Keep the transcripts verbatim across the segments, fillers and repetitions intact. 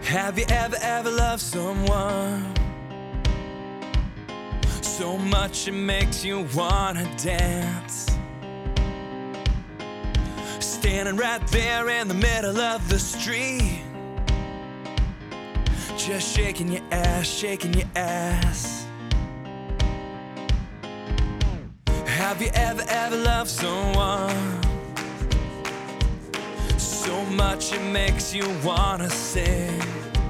Have you ever, ever loved someone so much it makes you wanna dance? Standing right there in the middle of the street, just shaking your ass, shaking your ass. Have you ever, ever loved someone so much it makes you wanna sing?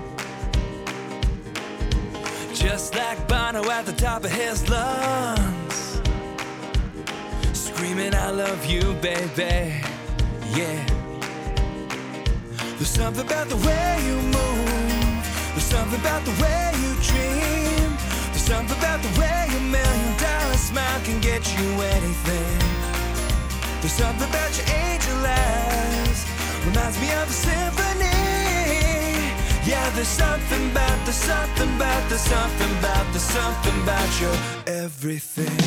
Just like Bono at the top of his lungs, screaming I love you, baby, yeah. There's something about the way you move, there's something about the way you dream, there's something about the way your million dollar smile can get you anything. There's something about your angel eyes, reminds me of a symphony. Yeah, there's something about, there's something about, there's something about, there's something about your everything.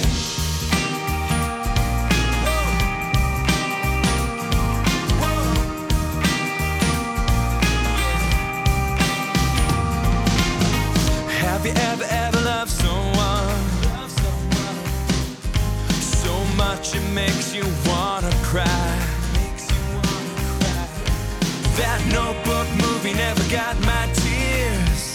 Have you ever, ever loved someone so much it makes you wanna cry? That Notebook movie never got my tears,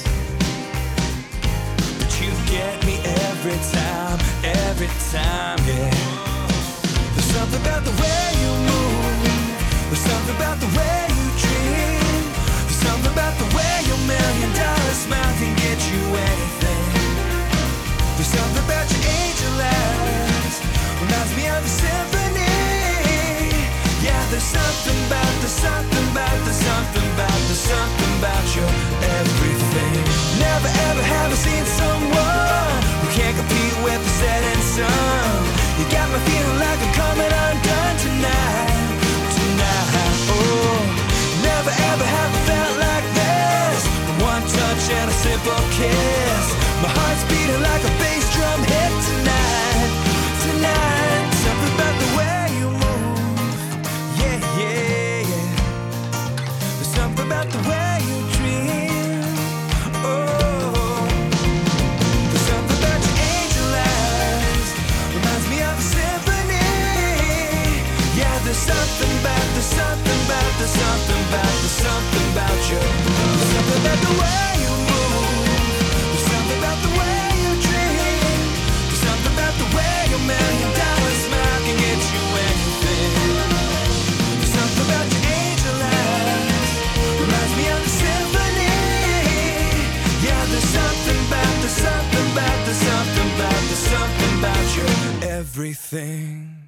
but you get me every time, every time, yeah. There's something about the way you move, there's something about the way you dream, there's something about the way your million dollar smile can get you anything. There's something about your angel eyes, reminds me of a symphony. Yeah, there's something about, there's something about, there's something about, there's something about your everything. Never ever have I seen someone who can't compete with the setting sun. You got me feeling like I'm coming undone tonight, tonight. Oh, never ever have I felt like this. One touch and a simple kiss. My heart's beating like a bass drum hit tonight, tonight. Something about the way you move, yeah, yeah, yeah. There's something about the way you dream, oh. There's something about your angel eyes, reminds me of a symphony. Yeah, there's something about, there's something about, there's something about, there's something about you. There's something about the way you move, there's something about the way you dream, there's something about the way your million dollar smile can get you anything. There's something about your angel eyes, reminds me of a symphony. Yeah, there's something about, there's something about, there's something about, there's something about your everything.